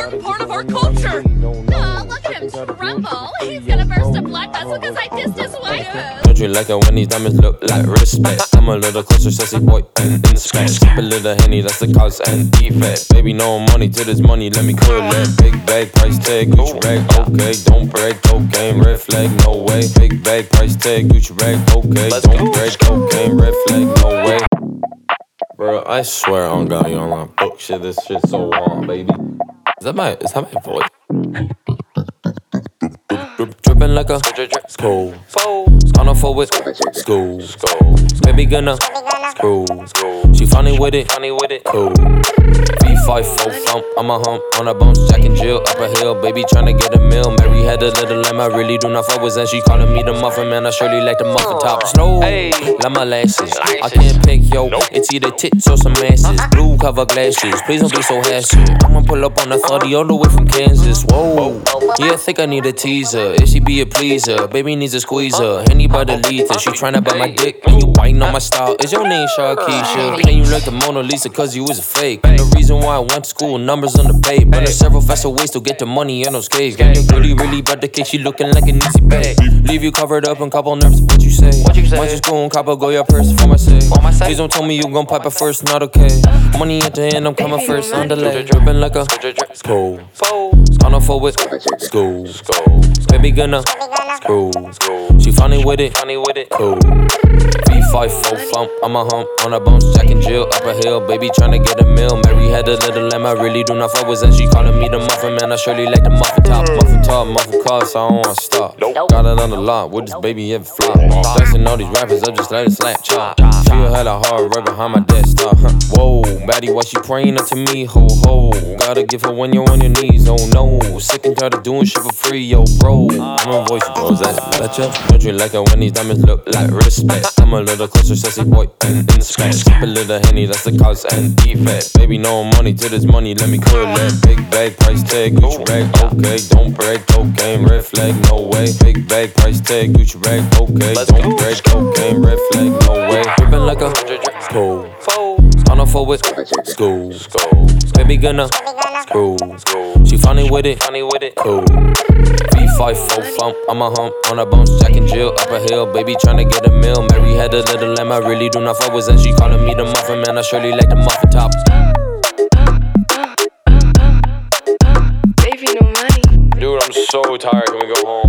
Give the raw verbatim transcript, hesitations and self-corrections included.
important part of our culture. Aw, look at him tremble. He's gonna burst a blood vessel because I dissed his wife. Don't you like it when these diamonds look like respect? I'm a little closer, sassy boy, and inspect. Sip a little Henny, that's the cause and defect. Baby, no money to this money, let me cool it. Big bag, price tag, Gucci rag, okay. Don't break, cocaine, red flag, no way. Big bag, price tag, Gucci rag, okay. Don't break, cocaine, red flag, no way. Bro, I swear on God, you on my book shit, this shit's so on, baby. Is that my, is that my voice? Drippin' like a school. On a forward school. Baby gonna screw. She funny with it, funny with it, cool. V five four thump, I'm a hump on a bounce, Jack and Jill up a hill. Baby tryna get a meal. Mary had a little lamb, I really do not fuck with that. She calling me the muffin man, I surely like the muffin top. Slow, like my lashes. I can't pick yo, it's either tits or some asses. Blue cover glasses, please don't be so hasty. I'ma pull up on a thirty all the way from Kansas. Whoa, yeah, I think I need a teaser. If she be a pleaser, baby needs a squeezer. Anybody lead her, she tryna bite my dick. And you biting on my style. Is your name Sharkeisha? Can you like the Mona Lisa cause you was a fake? And the reason why I went to school, numbers on the page. But there's several faster ways to get the money and no skates. Got your really, really about the cake, she looking like an easy bag. Leave you covered up and couple nerves, what you say? What you say? Might just go and cop a go your purse for my sake. Please don't tell me you gon' pipe it first, not okay. Money at the end, I'm coming first, on the leg. Drippin' like a school. On a forward school. Baby gonna screw. She funny with it, funny with it, cool. V five four thump, I'm a hump on a bounce, Jack and Jill up a hill. Baby tryna get a meal. Mary had a little lamb, I really do not fuck with that. She calling me the muffin man, I surely like the muffin top. Muffin top, muffin car, so I don't wanna stop. Got it on the lot, with this baby ever flop. Flexing all these rappers, I just let it slap chop. Feel hella hard right behind my desktop. Whoa, baddie, why she praying up to me? Ho ho, gotta give her when you're on your knees. Oh no, sick and tired of doing shit for free, yo bro. I'm a voice, bro, is that better? Don't you like it when these diamonds look like respect? I'm a little closer, sassy boy, and inspect. Sip a little Henny, that's the cause and defect. Baby, no money to this money, let me cool that. Big bag, price tag, Gucci rag, okay. Don't break, cocaine, red flag, no way. Big bag, price tag, Gucci rag, okay. Don't break, cocaine, red flag, no way. Drippin' like a school. On a forward school. Baby gonna screw. She funny with it, funny with it, cool. V five four thump, I'm a hump on a bounce, Jack and Jill up a hill. Baby tryna get a meal. Mary had a little lamb, I really do not fuck with that. She calling me the muffin man, I surely like the muffin top. Baby, no money. Dude, I'm so tired. Can we go home?